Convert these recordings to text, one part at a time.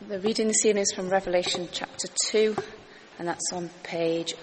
The reading this evening is from Revelation chapter 2, and that's on page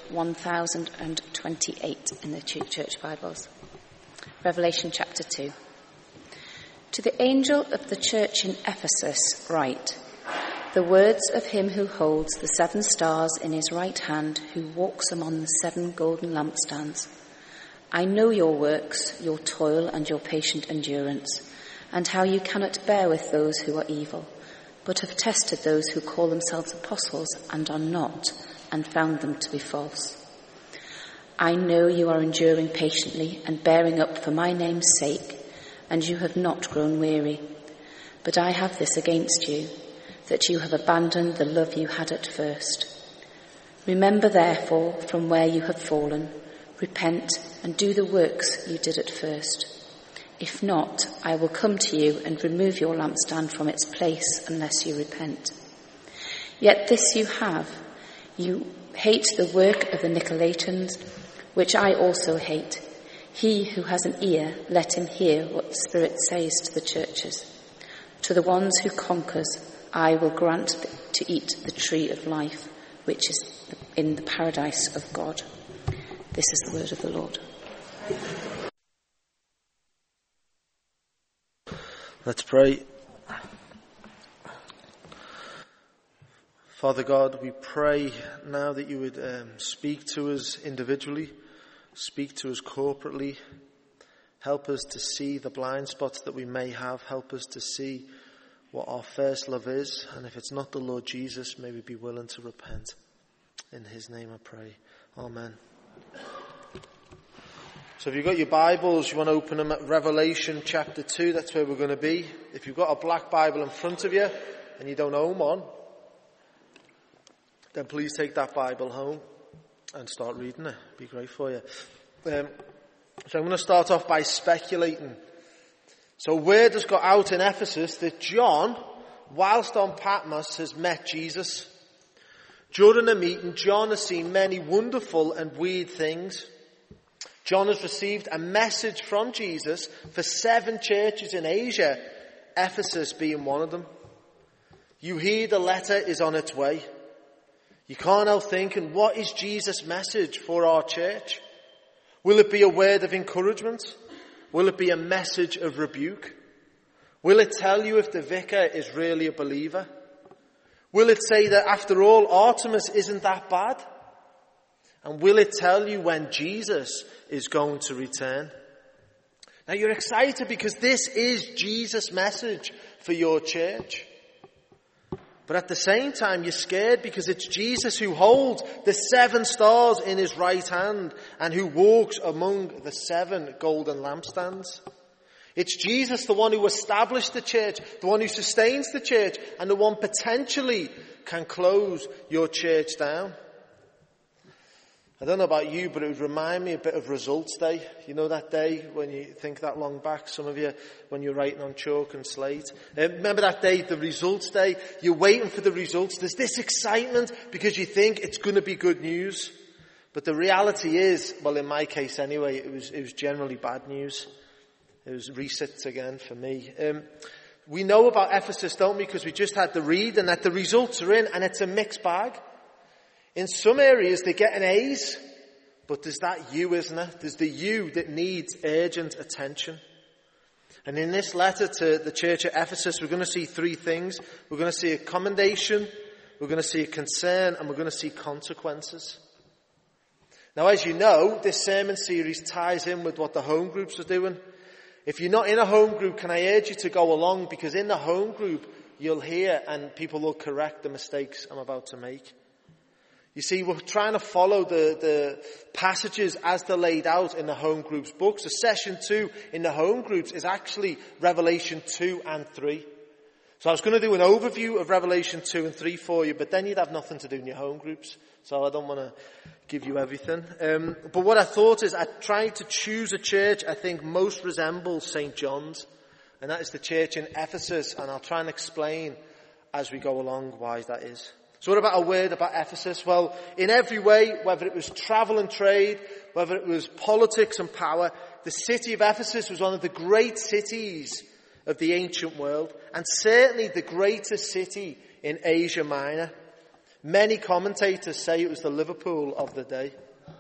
1028 in the Church Bibles. Revelation chapter 2. To the angel of the church in Ephesus write, the words of him who holds the 7 stars in his right hand, who walks among the 7 golden lampstands. I know your works, your toil and your patient endurance, and how you cannot bear with those who are evil, but have tested those who call themselves apostles and are not, and found them to be false. I know you are enduring patiently and bearing up for my name's sake, and you have not grown weary. But I have this against you, that you have abandoned the love you had at first. Remember therefore from where you have fallen, repent and do the works you did at first. If not, I will come to you and remove your lampstand from its place unless you repent. Yet this you have, you hate the work of the Nicolaitans, which I also hate. He who has an ear, let him hear what the Spirit says to the churches. To the ones who conquers, I will grant to eat the tree of life, which is in the paradise of God. This is the word of the Lord. Let's pray. Father God, we pray now that you would speak to us individually, speak to us corporately, help us to see the blind spots that we may have, help us to see what our first love is, and if it's not the Lord Jesus, may we be willing to repent. In his name I pray. Amen. So if you've got your Bibles, you want to open them at Revelation chapter 2, that's where we're going to be. If you've got a black Bible in front of you and you don't own one, then please take that Bible home and start reading it. It'd be great for you. So I'm going to start off by speculating. So word has got out in Ephesus that John, whilst on Patmos, has met Jesus. During a meeting, John has seen many wonderful and weird things. John has received a message from Jesus for 7 churches in Asia, Ephesus being one of them. You hear the letter is on its way. You can't help thinking, what is Jesus' message for our church? Will it be a word of encouragement? Will it be a message of rebuke? Will it tell you if the vicar is really a believer? Will it say that after all, Artemis isn't that bad? And will it tell you when Jesus is going to return? Now you're excited because this is Jesus' message for your church. But at the same time you're scared because it's Jesus who holds the 7 stars in his right hand and who walks among the 7 golden lampstands. It's Jesus, the one who established the church, the one who sustains the church, and the one potentially can close your church down. I don't know about you, but it would remind me a bit of Results Day. You know that day when you think that long back, some of you, when you're writing on chalk and slate. Remember that day, the Results Day? You're waiting for the results. There's this excitement because you think it's going to be good news. But the reality is, well, in my case anyway, it was generally bad news. It was resets again for me. We know about Ephesus, don't we? Because we just had the read, and that the results are in, and it's a mixed bag. In some areas they get an A's, but there's that you, isn't there? There's the you that needs urgent attention. And in this letter to the church at Ephesus, we're going to see 3 things. We're going to see a commendation, we're going to see a concern, and we're going to see consequences. Now, as you know, this sermon series ties in with what the home groups are doing. If you're not in a home group, can I urge you to go along? Because in the home group, you'll hear and people will correct the mistakes I'm about to make. You see, we're trying to follow the passages as they're laid out in the home groups books. So session 2 in the home groups is actually Revelation 2 and 3. So I was going to do an overview of Revelation 2 and 3 for you, but then you'd have nothing to do in your home groups. So I don't want to give you everything. But what I thought is I tried to choose a church I think most resembles St. John's. And that is the church in Ephesus. And I'll try and explain as we go along why that is. So what about a word about Ephesus? Well, in every way, whether it was travel and trade, whether it was politics and power, the city of Ephesus was one of the great cities of the ancient world, and certainly the greatest city in Asia Minor. Many commentators say it was the Liverpool of the day.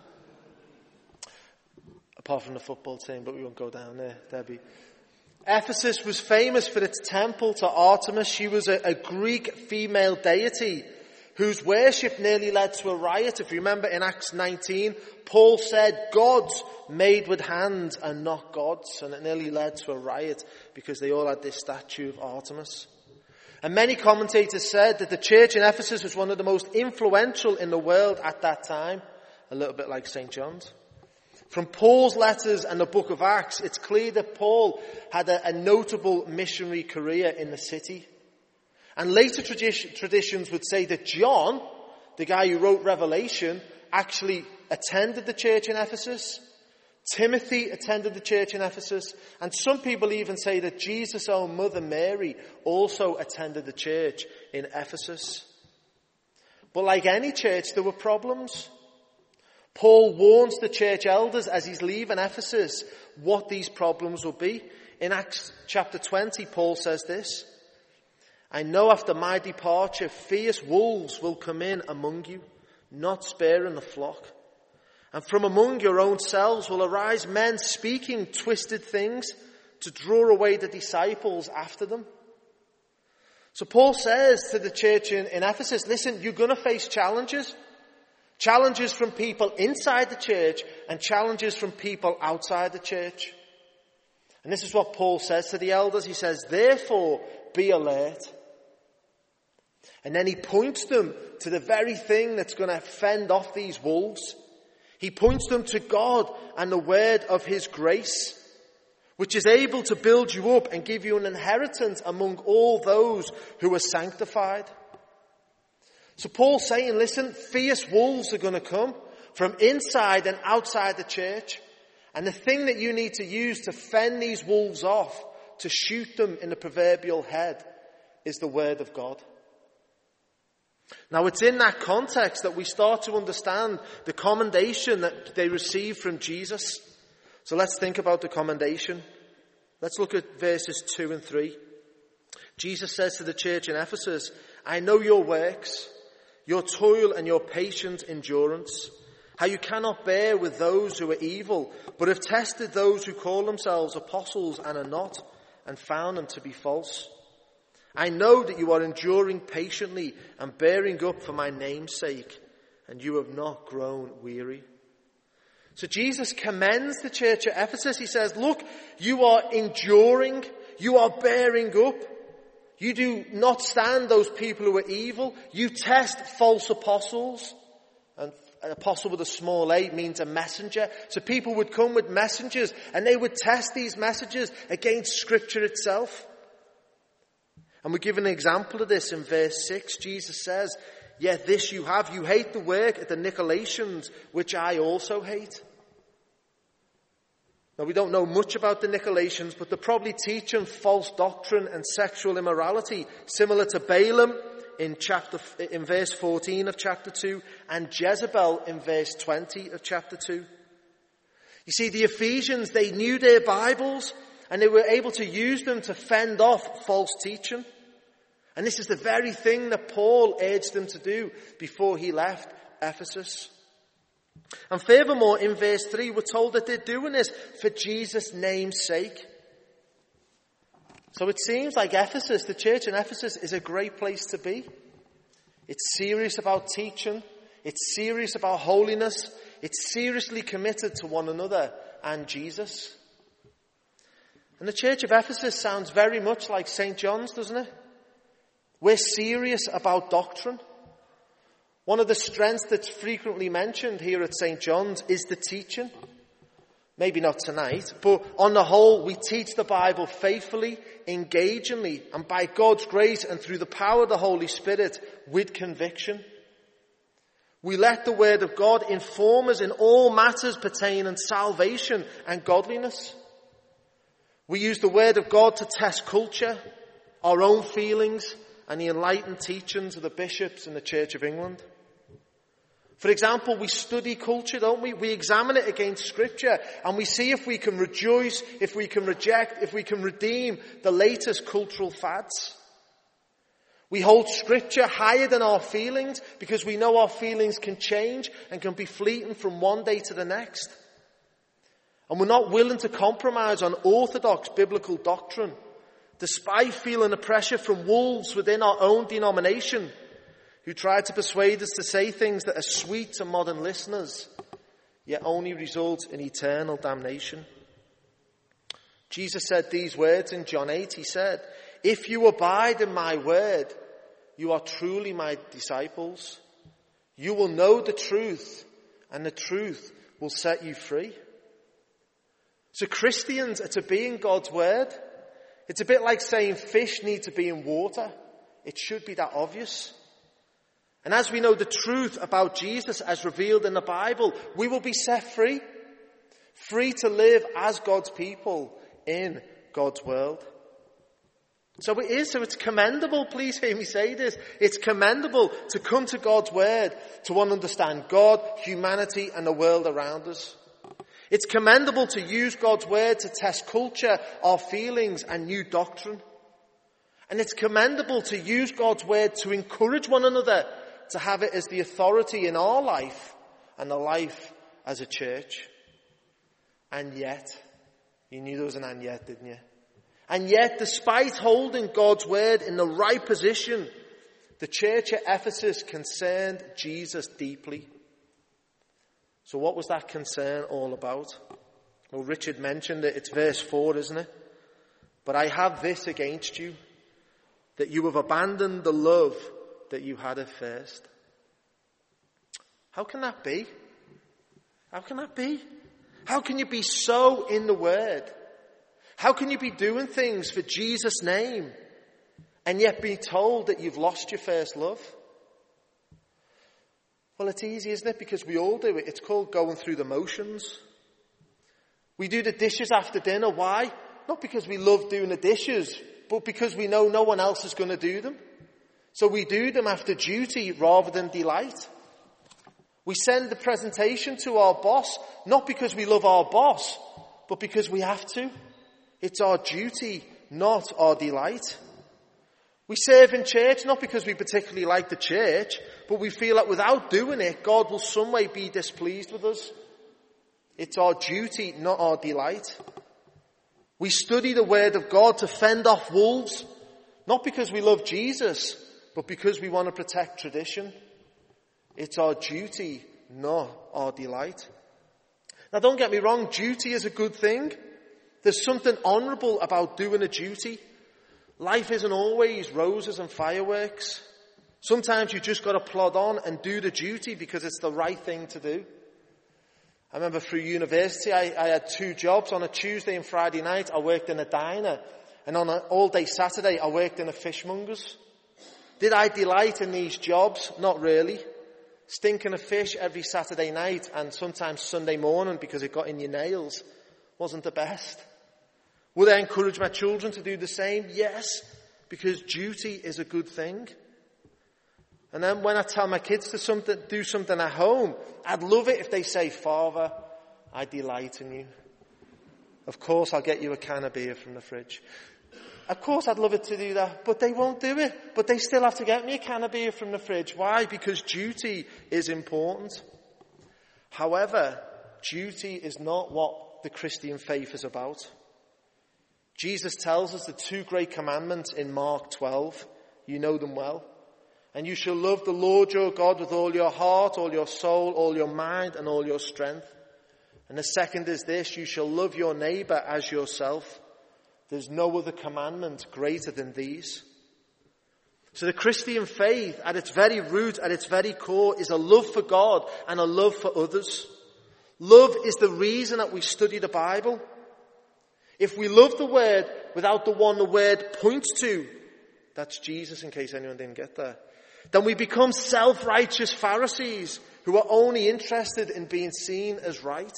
Apart from the football team, but we won't go down there, Debbie. Ephesus was famous for its temple to Artemis. She was a Greek female deity whose worship nearly led to a riot. If you remember in Acts 19, Paul said, gods made with hands and not gods. And it nearly led to a riot because they all had this statue of Artemis. And many commentators said that the church in Ephesus was one of the most influential in the world at that time. A little bit like St. John's. From Paul's letters and the book of Acts, it's clear that Paul had a notable missionary career in the city. And later traditions would say that John, the guy who wrote Revelation, actually attended the church in Ephesus. Timothy attended the church in Ephesus. And some people even say that Jesus' own mother Mary also attended the church in Ephesus. But like any church, there were problems. Paul warns the church elders as he's leaving Ephesus what these problems will be. In Acts chapter 20, Paul says this, I know after my departure, fierce wolves will come in among you, not sparing the flock. And from among your own selves will arise men speaking twisted things to draw away the disciples after them. So Paul says to the church in Ephesus, listen, you're going to face challenges. Challenges from people inside the church and challenges from people outside the church. And this is what Paul says to the elders. He says, therefore, be alert. And then he points them to the very thing that's going to fend off these wolves. He points them to God and the word of his grace, which is able to build you up and give you an inheritance among all those who are sanctified. So Paul's saying, listen, fierce wolves are going to come from inside and outside the church. And the thing that you need to use to fend these wolves off, to shoot them in the proverbial head, is the word of God. Now it's in that context that we start to understand the commendation that they received from Jesus. So let's think about the commendation. Let's look at verses 2 and 3. Jesus says to the church in Ephesus, I know your works, your toil and your patient endurance, how you cannot bear with those who are evil, but have tested those who call themselves apostles and are not, and found them to be false. I know that you are enduring patiently and bearing up for my name's sake, and you have not grown weary. So Jesus commends the church at Ephesus. He says, look, you are enduring, you are bearing up. You do not stand those people who are evil. You test false apostles. And an apostle with a small a means a messenger. So people would come with messengers and they would test these messages against Scripture itself. And we give an example of this in verse 6. Jesus says, yet this you have, you hate the work of the Nicolaitans, which I also hate. Now we don't know much about the Nicolaitans, but they're probably teaching false doctrine and sexual immorality, similar to Balaam in verse 14 of chapter 2, and Jezebel in verse 20 of chapter 2. You see, the Ephesians, they knew their Bibles, and they were able to use them to fend off false teaching. And this is the very thing that Paul urged them to do before he left Ephesus. And furthermore, in verse 3, we're told that they're doing this for Jesus' name's sake. So it seems like Ephesus, the church in Ephesus, is a great place to be. It's serious about teaching. It's serious about holiness. It's seriously committed to one another and Jesus. And the church of Ephesus sounds very much like St. John's, doesn't it? We're serious about doctrine. One of the strengths that's frequently mentioned here at St. John's is the teaching. Maybe not tonight, but on the whole, we teach the Bible faithfully, engagingly, and by God's grace and through the power of the Holy Spirit with conviction. We let the Word of God inform us in all matters pertaining to salvation and godliness. We use the Word of God to test culture, our own feelings, and the enlightened teachings of the bishops in the Church of England. For example, we study culture, don't we? We examine it against Scripture and we see if we can rejoice, if we can reject, if we can redeem the latest cultural fads. We hold Scripture higher than our feelings because we know our feelings can change and can be fleeting from one day to the next. And we're not willing to compromise on orthodox biblical doctrine, despite feeling the pressure from wolves within our own denomination who try to persuade us to say things that are sweet to modern listeners, yet only result in eternal damnation. Jesus said these words in John 8. He said, "If you abide in my word, you are truly my disciples. You will know the truth, and the truth will set you free." So Christians are to be in God's word. It's a bit like saying fish need to be in water. It should be that obvious. And as we know the truth about Jesus as revealed in the Bible, we will be set free. Free to live as God's people in God's world. So it's commendable, please hear me say this, it's commendable to come to God's word to want to understand God, humanity and the world around us. It's commendable to use God's word to test culture, our feelings and new doctrine. And it's commendable to use God's word to encourage one another to have it as the authority in our life and the life as a church. And yet, you knew there was an and yet, didn't you? And yet, despite holding God's word in the right position, the church at Ephesus concerned Jesus deeply. So what was that concern all about? Well, Richard mentioned it. It's verse 4, isn't it? "But I have this against you, that you have abandoned the love that you had at first." How can that be? How can that be? How can you be so in the word? How can you be doing things for Jesus' name and yet be told that you've lost your first love? Well, it's easy, isn't it? Because we all do it. It's called going through the motions. We do the dishes after dinner. Why? Not because we love doing the dishes, but because we know no one else is going to do them. So we do them after duty rather than delight. We send the presentation to our boss, not because we love our boss, but because we have to. It's our duty, not our delight. We serve in church not because we particularly like the church, but we feel that without doing it, God will some way be displeased with us. It's our duty, not our delight. We study the word of God to fend off wolves, not because we love Jesus, but because we want to protect tradition. It's our duty, not our delight. Now don't get me wrong, duty is a good thing. There's something honourable about doing a duty. Life isn't always roses and fireworks. Sometimes you just got to plod on and do the duty because it's the right thing to do. I remember through university, I had 2 jobs. On a Tuesday and Friday night, I worked in a diner. And on an all-day Saturday, I worked in a fishmonger's. Did I delight in these jobs? Not really. Stinking of fish every Saturday night and sometimes Sunday morning because it got in your nails wasn't the best. Would I encourage my children to do the same? Yes, because duty is a good thing. And then when I tell my kids to do something at home, I'd love it if they say, "Father, I delight in you. Of course I'll get you a can of beer from the fridge." Of course I'd love it to do that, but they won't do it. But they still have to get me a can of beer from the fridge. Why? Because duty is important. However, duty is not what the Christian faith is about. Jesus tells us the 2 great commandments in Mark 12. You know them well. "And you shall love the Lord your God with all your heart, all your soul, all your mind, and all your strength. And the second is this, you shall love your neighbour as yourself. There's no other commandment greater than these." So the Christian faith, at its very root, at its very core, is a love for God and a love for others. Love is the reason that we study the Bible. If we love the Word without the one the Word points to, that's Jesus in case anyone didn't get that, then we become self-righteous Pharisees who are only interested in being seen as right.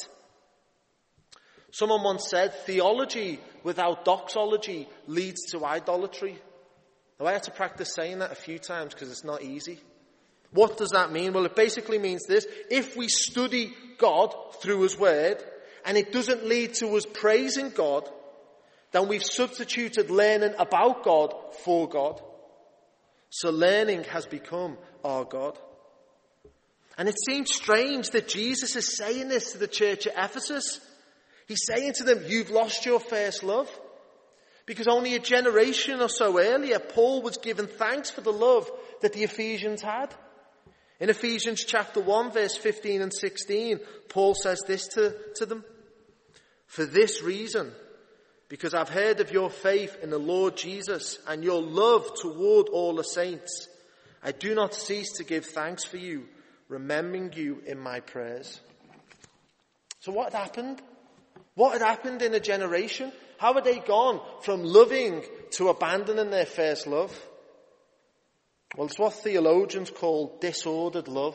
Someone once said, theology without doxology leads to idolatry. Now I had to practice saying that a few times because it's not easy. What does that mean? Well, it basically means this. If we study God through His Word and it doesn't lead to us praising God, then we've substituted learning about God for God. So learning has become our God. And it seems strange that Jesus is saying this to the church at Ephesus. He's saying to them, you've lost your first love. Because only a generation or so earlier, Paul was given thanks for the love that the Ephesians had. In Ephesians chapter 1, verse 15 and 16, Paul says this to them. For this reason, because I've heard of your faith in the Lord Jesus and your love toward all the saints, I do not cease to give thanks for you, remembering you in my prayers. So what had happened? What had happened in a generation? How had they gone from loving to abandoning their first love? Well, it's what theologians call disordered love.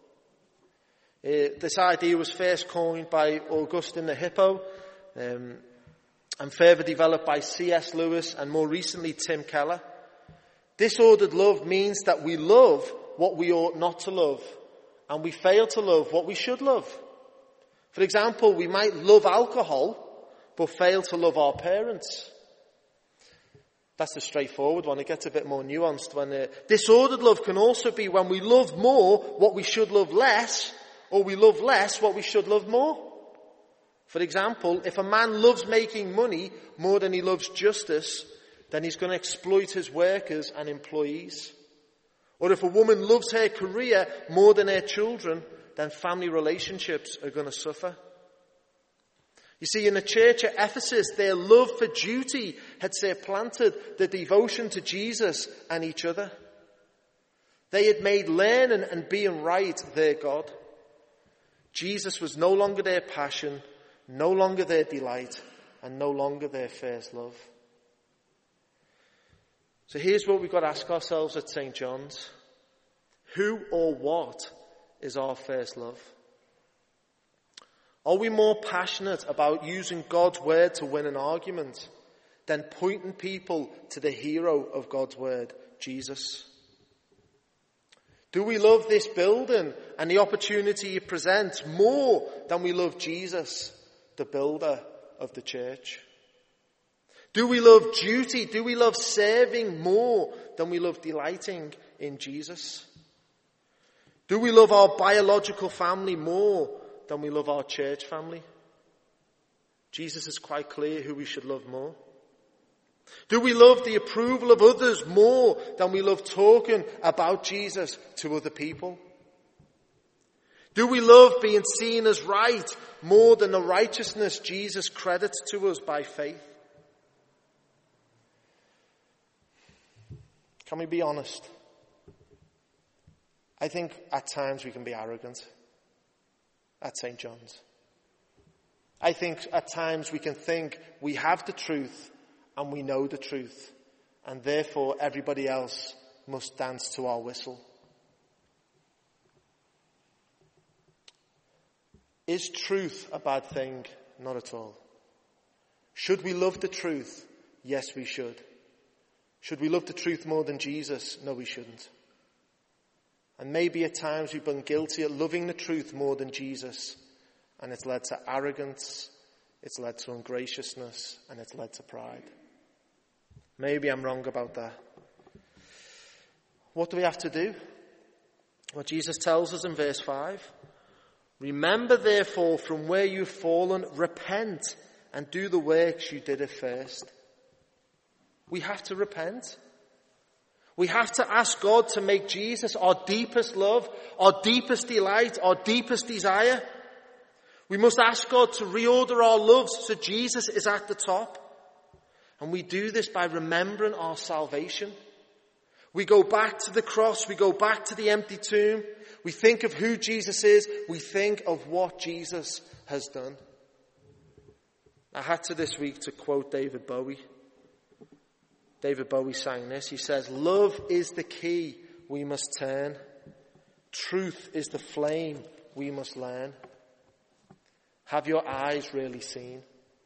This idea was first coined by Augustine the Hippo, and further developed by C.S. Lewis and more recently Tim Keller. Disordered love means that we love what we ought not to love, and we fail to love what we should love. For example, we might love alcohol, but fail to love our parents. That's the straightforward one. It gets a bit more nuanced. When disordered love can also be when we love more what we should love less, or we love less what we should love more. For example, if a man loves making money more than he loves justice, then he's going to exploit his workers and employees. Or if a woman loves her career more than her children, then family relationships are going to suffer. You see, in the church at Ephesus, their love for duty had supplanted the devotion to Jesus and each other. They had made learning and being right their God. Jesus was no longer their passion, no longer their delight, and no longer their first love. So here's what we've got to ask ourselves at St. John's. Who or what is our first love? Are we more passionate about using God's word to win an argument than pointing people to the hero of God's word, Jesus? Do we love this building and the opportunity it presents more than we love Jesus, the builder of the church? Do we love duty? Do we love serving more than we love delighting in Jesus? Do we love our biological family more than we love our church family? Jesus is quite clear who we should love more. Do we love the approval of others more than we love talking about Jesus to other people? Do we love being seen as right more than the righteousness Jesus credits to us by faith? Can we be honest? I think at times we can be arrogant at St. John's. I think at times we can think we have the truth and we know the truth, and therefore everybody else must dance to our whistle. Is truth a bad thing? Not at all. Should we love the truth? Yes, we should. Should we love the truth more than Jesus? No, we shouldn't. And maybe at times we've been guilty of loving the truth more than Jesus, and it's led to arrogance, it's led to ungraciousness, and it's led to pride. Maybe I'm wrong about that. What do we have to do? Well, Jesus tells us in verse 5, remember therefore from where you've fallen, repent and do the works you did at first. We have to repent. We have to ask God to make Jesus our deepest love, our deepest delight, our deepest desire. We must ask God to reorder our loves so Jesus is at the top. And we do this by remembering our salvation. We go back to the cross. We go back to the empty tomb. We think of who Jesus is. We think of what Jesus has done. I had to this week to quote David Bowie. David Bowie sang this. He says, love is the key we must turn. Truth is the flame we must learn. Have your eyes really seen?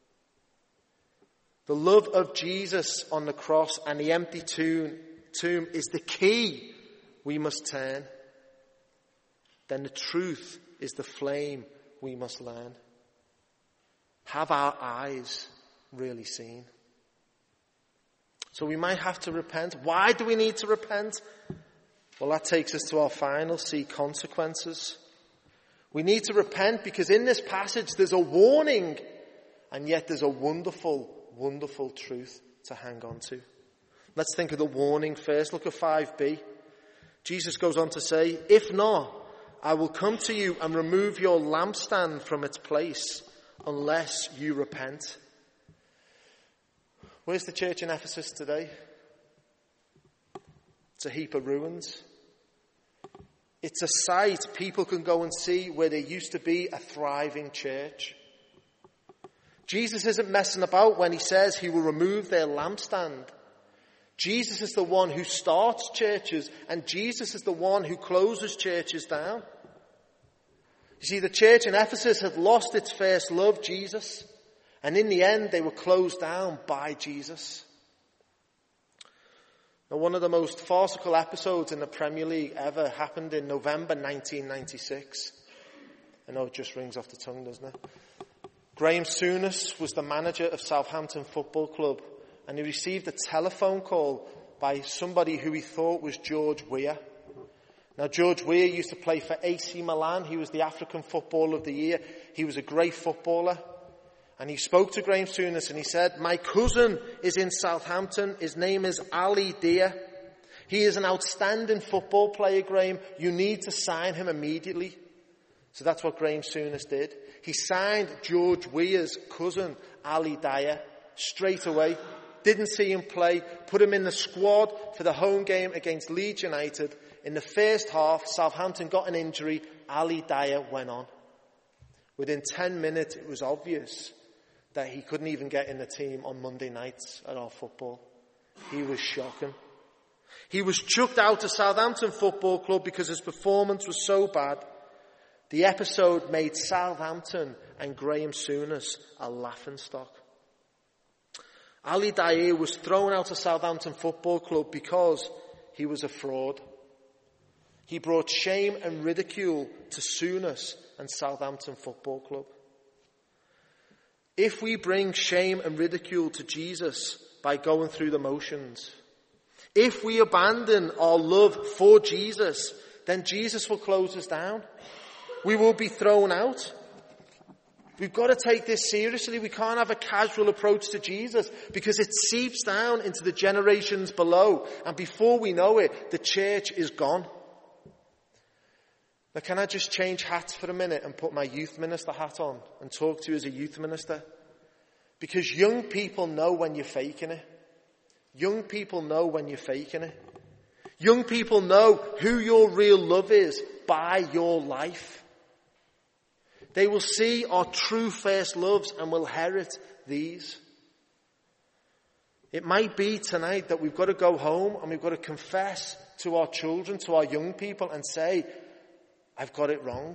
The love of Jesus on the cross and the empty tomb is the key we must turn. Then the truth is the flame we must learn. Have our eyes really seen? So we might have to repent. Why do we need to repent? Well, that takes us to our final C, consequences. We need to repent because in this passage there's a warning, and yet there's a wonderful, wonderful truth to hang on to. Let's think of the warning first. Look at 5b. Jesus goes on to say, if not, I will come to you and remove your lampstand from its place unless you repent. Where's the church in Ephesus today? It's a heap of ruins. It's a site people can go and see where there used to be a thriving church. Jesus isn't messing about when he says he will remove their lampstand. Jesus is the one who starts churches, and Jesus is the one who closes churches down. You see, the church in Ephesus had lost its first love, Jesus, and in the end they were closed down by Jesus. Now, one of the most farcical episodes in the Premier League ever happened in November 1996. I know it just rings off the tongue, doesn't it? Graham Souness was the manager of Southampton Football Club, and he received a telephone call by somebody who he thought was George Weah. Now, George Weah used to play for AC Milan. He was the African Footballer of the Year. He was a great footballer. And he spoke to Graham Souness and he said, my cousin is in Southampton. His name is Ali Dia. He is an outstanding football player, Graham. You need to sign him immediately. So that's what Graham Souness did. He signed George Weah's cousin, Ali Dia, straight away. Didn't see him play. Put him in the squad for the home game against Leeds United. In the first half, Southampton got an injury. Ali Dia went on. Within 10 minutes, it was obvious that he couldn't even get in the team on Monday nights at our football. He was shocking. He was chucked out of Southampton Football Club because his performance was so bad. The episode made Southampton and Graham Souness a laughingstock. Ali Dia was thrown out of Southampton Football Club because he was a fraud. He brought shame and ridicule to Souness and Southampton Football Club. If we bring shame and ridicule to Jesus by going through the motions, if we abandon our love for Jesus, then Jesus will close us down. We will be thrown out. We've got to take this seriously. We can't have a casual approach to Jesus because it seeps down into the generations below. And before we know it, the church is gone. Now, can I just change hats for a minute and put my youth minister hat on and talk to you as a youth minister? Because young people know when you're faking it. Young people know when you're faking it. Young people know who your real love is by your life. They will see our true first loves and will inherit these. It might be tonight that we've got to go home and we've got to confess to our children, to our young people and say, I've got it wrong.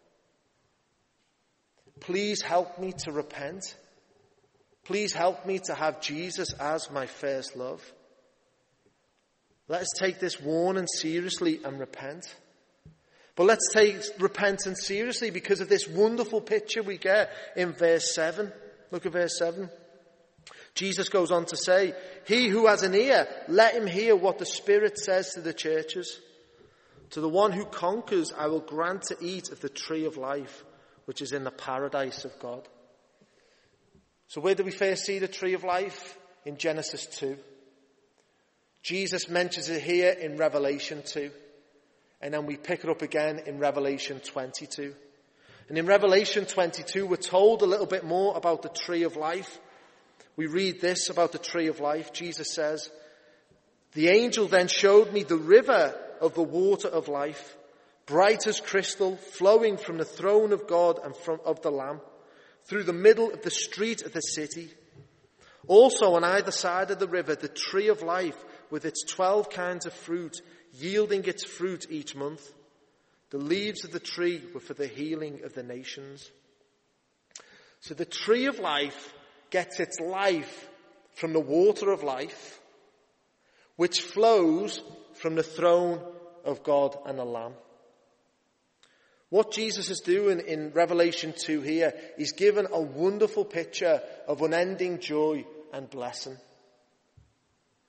Please help me to repent. Please help me to have Jesus as my first love. Let us take this warning seriously and repent. But let's take repentance seriously because of this wonderful picture we get in verse 7. Look at verse 7. Jesus goes on to say, he who has an ear, let him hear what the Spirit says to the churches. To the one who conquers, I will grant to eat of the tree of life, which is in the paradise of God. So where do we first see the tree of life? In Genesis 2. Jesus mentions it here in Revelation 2. And then we pick it up again in Revelation 22. And in Revelation 22, we're told a little bit more about the tree of life. We read this about the tree of life. Jesus says, the angel then showed me the river of the water of life, bright as crystal, flowing from the throne of God and of the Lamb, through the middle of the street of the city. Also on either side of the river, the tree of life with its 12 kinds of fruit, yielding its fruit each month. The leaves of the tree were for the healing of the nations. So the tree of life gets its life from the water of life, which flows from the throne of God and the Lamb. What Jesus is doing in Revelation 2 here is given a wonderful picture of unending joy and blessing.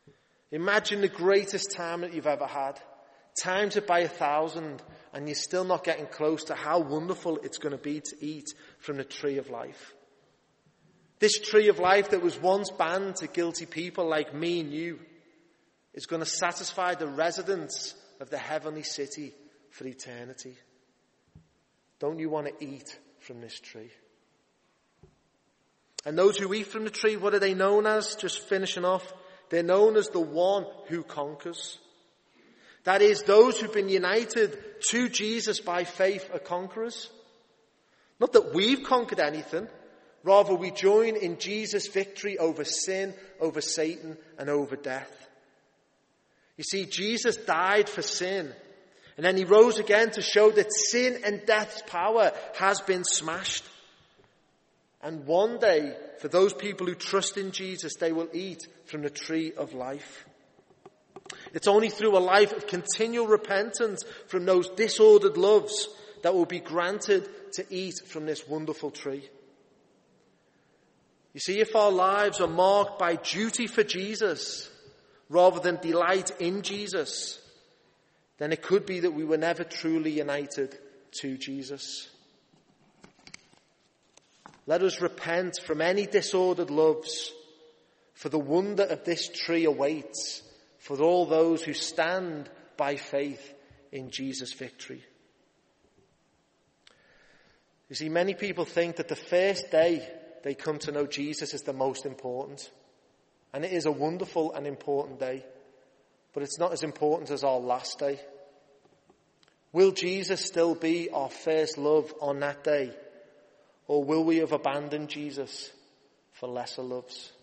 Imagine the greatest time that you've ever had. Times it by 1,000, and you're still not getting close to how wonderful it's going to be to eat from the tree of life. This tree of life that was once banned to guilty people like me and you is going to satisfy the residents of the heavenly city for eternity. Don't you want to eat from this tree? And those who eat from the tree, what are they known as? Just finishing off. They're known as the one who conquers. That is, those who've been united to Jesus by faith are conquerors. Not that we've conquered anything. Rather, we join in Jesus' victory over sin, over Satan, and over death. You see, Jesus died for sin. And then he rose again to show that sin and death's power has been smashed. And one day, for those people who trust in Jesus, they will eat from the tree of life. It's only through a life of continual repentance from those disordered loves that will be granted to eat from this wonderful tree. You see, if our lives are marked by duty for Jesus rather than delight in Jesus, then it could be that we were never truly united to Jesus. Let us repent from any disordered loves, for the wonder of this tree awaits for all those who stand by faith in Jesus' victory. You see, many people think that the first day they come to know Jesus is the most important. And it is a wonderful and important day. But it's not as important as our last day. Will Jesus still be our first love on that day? Or will we have abandoned Jesus for lesser loves?